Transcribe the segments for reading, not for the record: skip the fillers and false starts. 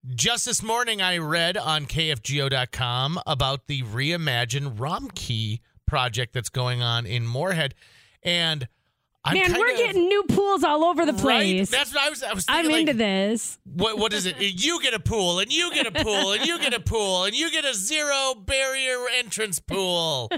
Just this morning, I read on KFGO.com about the Reimagine Romkey project that's going on in Moorhead, and we're getting new pools all over the place. Right? That's what I was thinking. I'm into this. What is it? You get a pool, and you get a pool, and you get a pool, and you get a zero barrier entrance pool.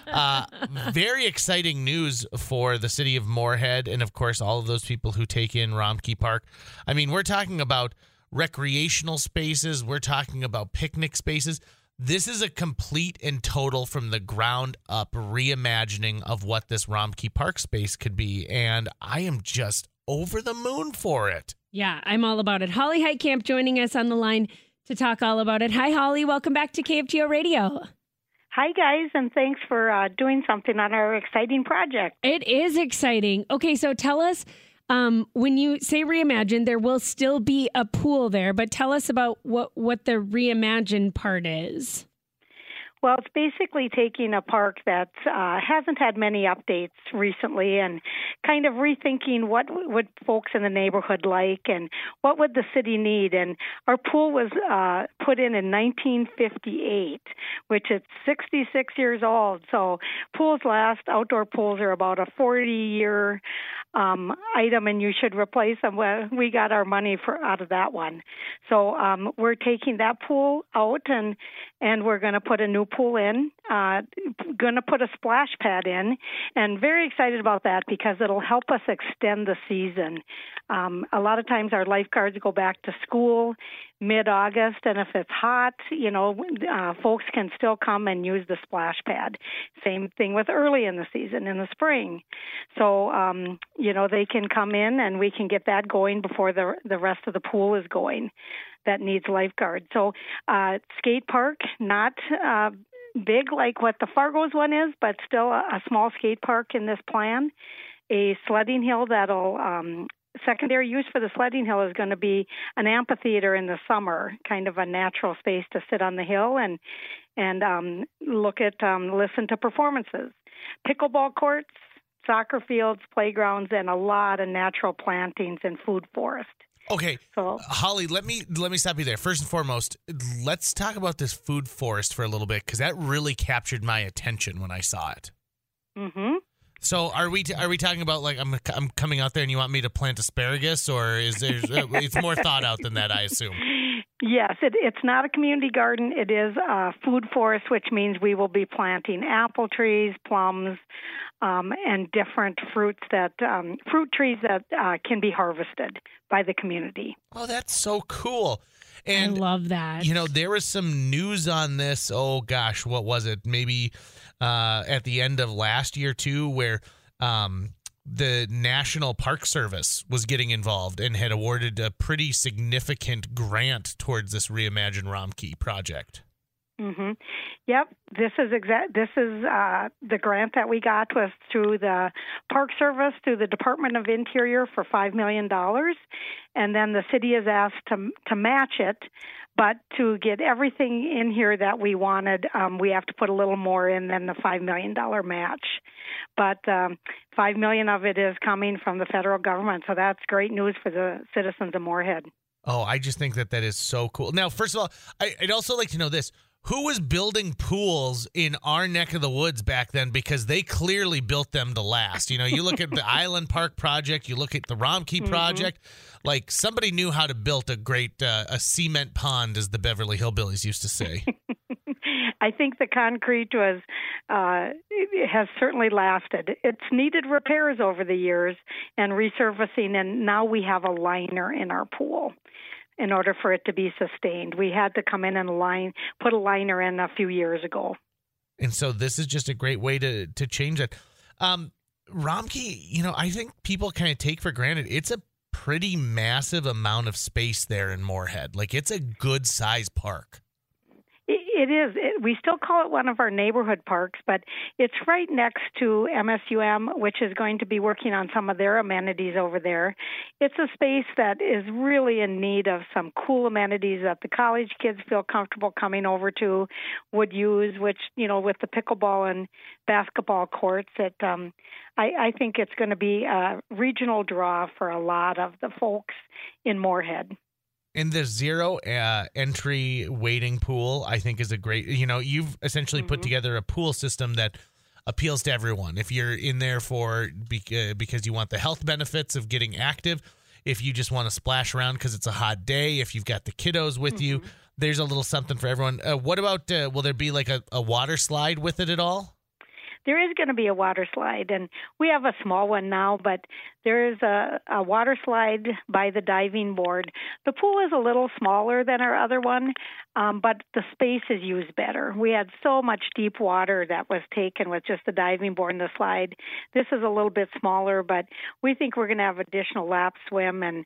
Very exciting news for the city of Moorhead, and of course, all of those people who take in Romkey Park. I mean, we're talking about recreational spaces. We're talking about picnic spaces. This is a complete and total from the ground up reimagining of what this Romkey Park space could be. And I am just over the moon for it. Yeah, I'm all about it. Holly Heitkamp joining us on the line to talk all about it. Hi, Holly. Welcome back to KFGO Radio. Hi, guys, and thanks for doing something on our exciting project. It is exciting. Okay, so tell us, when you say reimagine, there will still be a pool there, but tell us about what the reimagine part is. Well, it's basically taking a park that hasn't had many updates recently and kind of rethinking what would folks in the neighborhood like and what would the city need. And our pool was put in 1958, which is 66 years old. So pools last. Outdoor pools are about a 40-year item, and you should replace them. Well, we got our money out of that one. So we're taking that pool out, and we're going to put a new pool in, going to put a splash pad in, and very excited about that because it'll help us extend the season. A lot of times our lifeguards go back to school mid-August, and if it's hot, folks can still come and use the splash pad. Same thing with early in the season, in the spring. So, they can come in and we can get that going before the rest of the pool is going that needs lifeguards. So, skate park, not big like what the Fargo's one is, but still a small skate park in this plan. A sledding hill that'll secondary use for the sledding hill is going to be an amphitheater in the summer, kind of a natural space to sit on the hill and look at, listen to performances. Pickleball courts, soccer fields, playgrounds, and a lot of natural plantings and food forest. Okay, so, Holly, let me stop you there. First and foremost, let's talk about this food forest for a little bit because that really captured my attention when I saw it. Mm-hmm. So are we talking about like I'm coming out there and you want me to plant asparagus, or is there it's more thought out than that, I assume? Yes, it's not a community garden. It is a food forest, which means we will be planting apple trees, plums, and different fruit trees that can be harvested by the community. Oh, that's so cool. And I love that. There was some news on this. Oh, gosh, what was it? Maybe at the end of last year, too, where the National Park Service was getting involved and had awarded a pretty significant grant towards this Reimagine Romkey project. Mm-hmm. Yep, this is the grant that we got was through the Park Service, through the Department of Interior for $5 million, and then the city is asked to match it. But to get everything in here that we wanted, we have to put a little more in than the $5 million match. But $5 million of it is coming from the federal government, so that's great news for the citizens of Moorhead. Oh, I just think that is so cool. Now, first of all, I'd also like to know this. Who was building pools in our neck of the woods back then? Because they clearly built them to last. You look at the Island Park project, you look at the Romkey project, like somebody knew how to build a great a cement pond, as the Beverly Hillbillies used to say. I think the concrete has certainly lasted. It's needed repairs over the years and resurfacing, and now we have a liner in our pool. In order for it to be sustained, we had to come in and put a liner in a few years ago. And so this is just a great way to change it. Romkey, I think people kind of take for granted it's a pretty massive amount of space there in Moorhead. Like, it's a good size park. It is. We still call it one of our neighborhood parks, but it's right next to MSUM, which is going to be working on some of their amenities over there. It's a space that is really in need of some cool amenities that the college kids feel comfortable coming over to, would use, which, with the pickleball and basketball courts, I think it's going to be a regional draw for a lot of the folks in Moorhead. And the zero entry wading pool, I think, is a great, you've essentially put together a pool system that appeals to everyone. If you're in there because you want the health benefits of getting active, if you just want to splash around because it's a hot day, if you've got the kiddos with you, there's a little something for everyone. What about, will there be like a water slide with it at all? There is going to be a water slide, and we have a small one now, but there is a water slide by the diving board. The pool is a little smaller than our other one, but the space is used better. We had so much deep water that was taken with just the diving board and the slide. This is a little bit smaller, but we think we're going to have additional lap swim and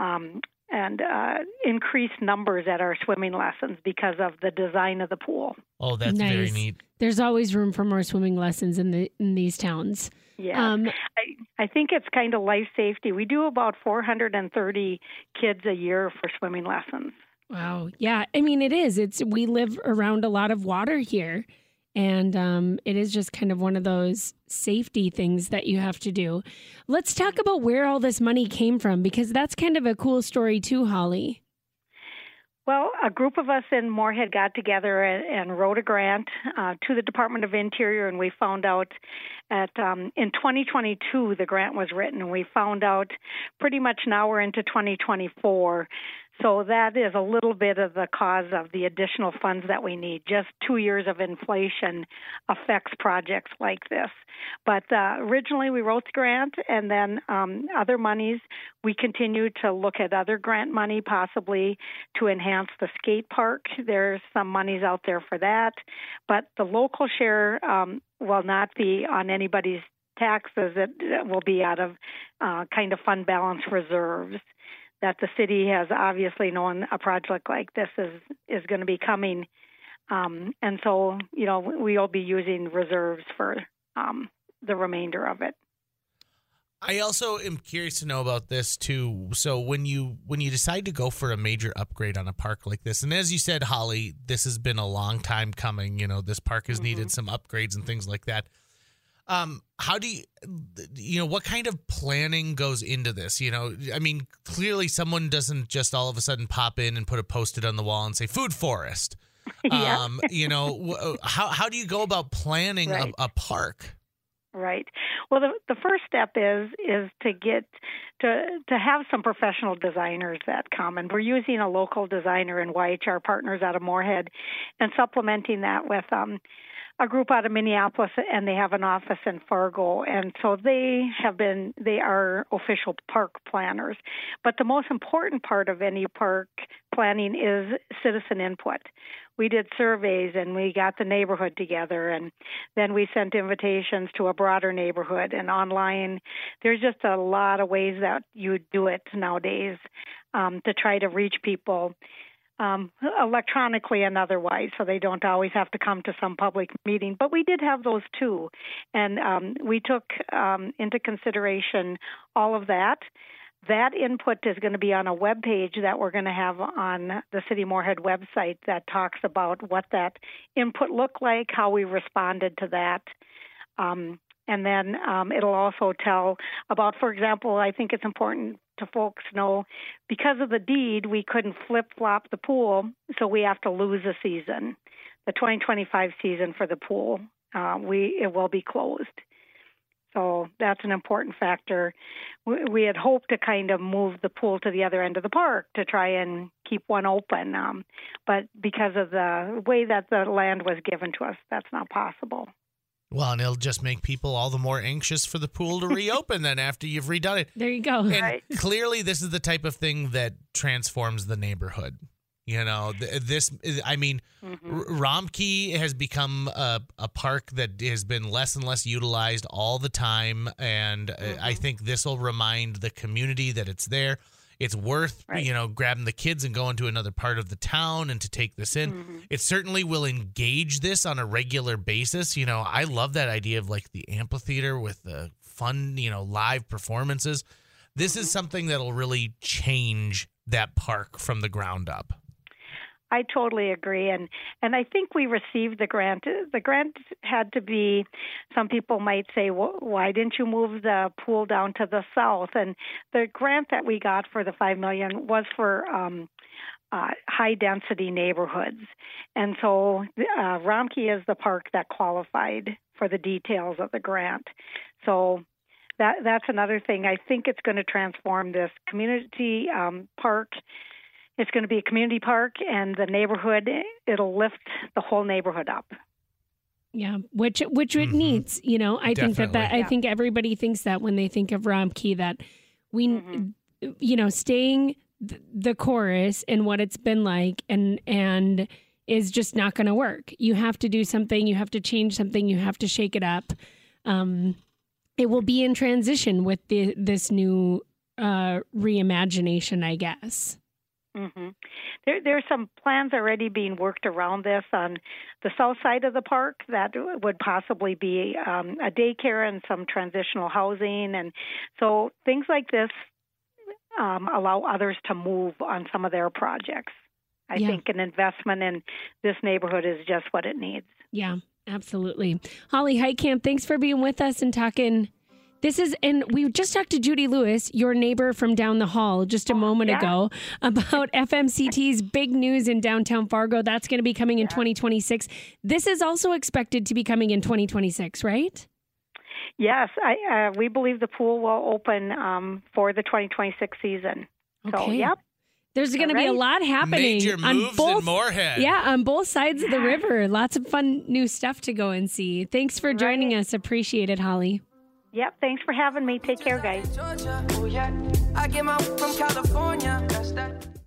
increased numbers at our swimming lessons because of the design of the pool. Oh, that's nice. Very neat. There's always room for more swimming lessons in these towns. Yeah, I think it's kind of life safety. We do about 430 kids a year for swimming lessons. Wow. Yeah. I mean, it is. We live around a lot of water here. And it is just kind of one of those safety things that you have to do. Let's talk about where all this money came from, because that's kind of a cool story too, Holly. Well, a group of us in Moorhead got together and wrote a grant to the Department of Interior, and we found out in 2022 the grant was written, and we found out pretty much now we're into 2024. So that is a little bit of the cause of the additional funds that we need. Just 2 years of inflation affects projects like this. But originally we wrote the grant, and then other monies, we continue to look at other grant money possibly to enhance the skate park. There's some monies out there for that. But the local share will not be on anybody's taxes. It will be out of kind of fund balance reserves that the city has obviously known a project like this is going to be coming. And so, we'll be using reserves for the remainder of it. I also am curious to know about this too. So when you decide to go for a major upgrade on a park like this, and as you said, Holly, this has been a long time coming. This park has needed some upgrades and things like that. How do you what kind of planning goes into this? I mean, clearly someone doesn't just all of a sudden pop in and put a Post-it on the wall and say food forest. Yeah. How do you go about planning a park? Right. Well, the first step is to get to have some professional designers that come, and we're using a local designer in YHR Partners out of Moorhead, and supplementing that with a group out of Minneapolis, and they have an office in Fargo, and so they are official park planners. But the most important part of any park planning is citizen input. We did surveys, and we got the neighborhood together, and then we sent invitations to a broader neighborhood and online. There's just a lot of ways that you do it nowadays to try to reach people electronically and otherwise, so they don't always have to come to some public meeting. But we did have those too, and we took into consideration all of that. That input is going to be on a web page that we're going to have on the City Moorhead website that talks about what that input looked like, how we responded to that. And then it'll also tell about, for example, I think it's important to folks know, because of the deed, we couldn't flip-flop the pool, so we have to lose a season. The 2025 season for the pool, it will be closed. So that's an important factor. We had hoped to kind of move the pool to the other end of the park to try and keep one open, but because of the way that the land was given to us, that's not possible. Well, and it'll just make people all the more anxious for the pool to reopen then after you've redone it. There you go. And clearly this is the type of thing that transforms the neighborhood. Romkey has become a park that has been less and less utilized all the time, and I think this will remind the community that it's there. It's worth, grabbing the kids and going to another part of the town and to take this in. Mm-hmm. It certainly will engage this on a regular basis. I love that idea of like the amphitheater with the fun, live performances. This is something that'll really change that park from the ground up. I totally agree, and I think we received the grant. The grant had to be. Some people might say, well, "Why didn't you move the pool down to the south?" And the grant that we got for the $5 million was for high density neighborhoods, and so Romkey is the park that qualified for the details of the grant. So that's another thing. I think it's going to transform this community park. It's going to be a community park, and the neighborhood, it'll lift the whole neighborhood up. Yeah, which it needs. You know, I think that I think everybody thinks that when they think of Romkey, that we, you know, staying the chorus and what it's been like and is just not going to work. You have to do something. You have to change something. You have to shake it up. It will be in transition with this new reimagination, I guess. Mm-hmm. There's some plans already being worked around this on the south side of the park that would possibly be a daycare and some transitional housing. And so things like this allow others to move on some of their projects. I think an investment in this neighborhood is just what it needs. Yeah, absolutely. Holly Heitkamp, thanks for being with us and talking. And we just talked to Judy Lewis, your neighbor from down the hall, just a moment ago, about FMCT's big news in downtown Fargo. That's going to be coming in 2026. This is also expected to be coming in 2026, right? Yes, we believe the pool will open for the 2026 season. Okay. So, yep. There's going to be a lot happening. Major moves in Moorhead. Yeah, on both sides of the river. Lots of fun new stuff to go and see. Thanks for joining us. Appreciate it, Holly. Yep, thanks for having me. Take care, guys.